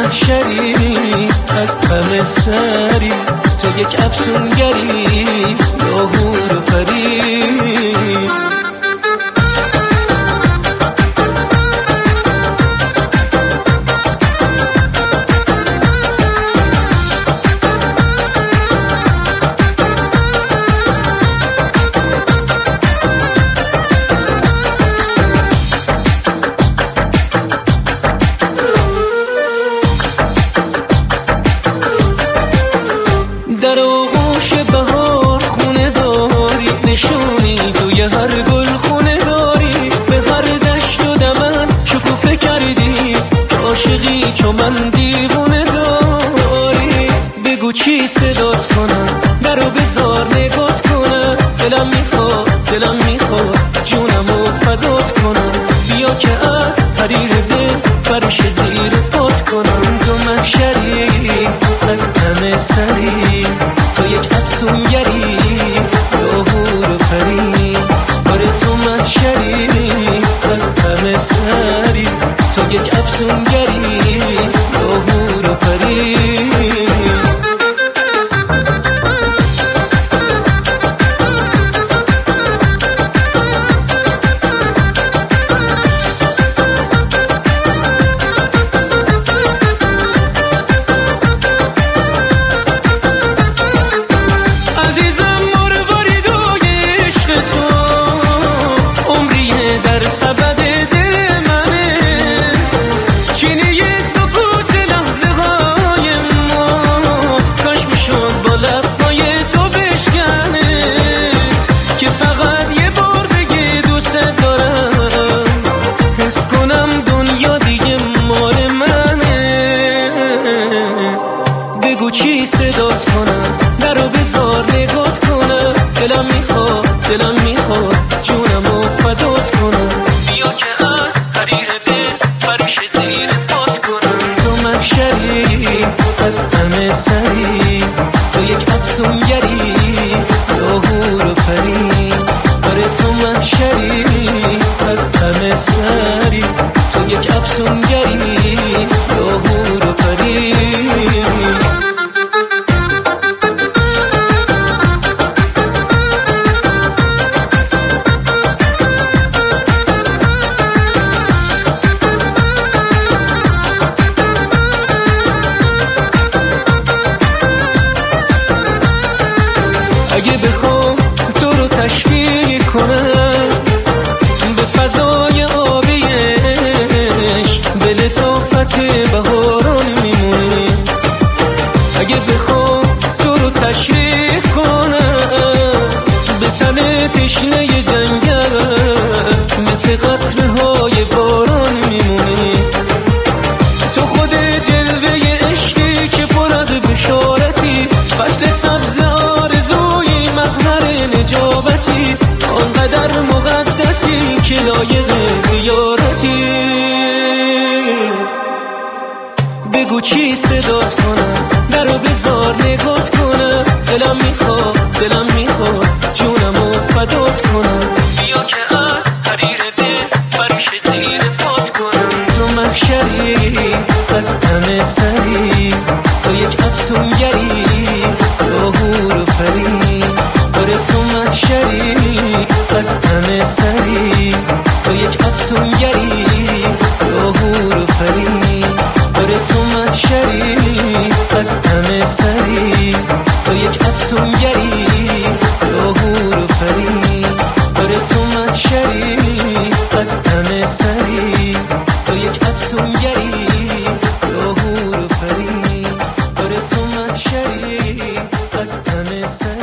محشری از غم سری، تو یک افسونگری یا حور و پری. در آغوش بهار خونه داری، نشونی توی هر گل خونه داری. به هر دشت و دمن شکوفه کردی که عاشقی چو من دیوونه داری. بگو چی صدات کنم، درو بذار نگات کنم. دلم میخواد جونمو فدات کنم. بیا که از حریر دل فرش زیر پات کنم. تو محشری از غم سری، تو یک افسونگری یا حور و پری. آره تو محشری از غم سری، تو یک افسونگری یا حور و پری. بگو چی صدات کنم، درو بذار نگات کنم. دلم میخواد جونمو فدات کنم. بیا که از حریر دل فرش زیر پات کنم. تو محشری از غم سری، تو یک افسونگری یا حور و پری. آره تو محشری از غم سری، تو یک افسونگری یا حور و پری. اگه بخوام تو رو تشبیه کنم به فضای آبیش، به لطافت بهاران میمونه. اگه بخوام تو رو تشریح کنم به تن تشنه جنگل، مثل قطره‌های باران میمونه. تو خود جلوه عشقی که پر از بشارتی، فصل سبز آرزوی مظهر نجابتی. آنقدر مقدسی که لایق زیارتی. بگو چی صدات کنم، درو بذار نگات کنم. دلم میخواد جونمو فدات کنم. بیا که از حریر دل فرش زیر پات کنم. تو محشری از غم سری، تو یک افسونگری یا حور و پری. آره تو محشری از غم سری، تو یک افسونگری یا حور و پری. آره تو محشری از غم سری، تو یک افسونگری یا حور و پری. آره تو محشری از غم سری، تو یک افسونگری یا حور و پری. آره تو محشری از غم سری.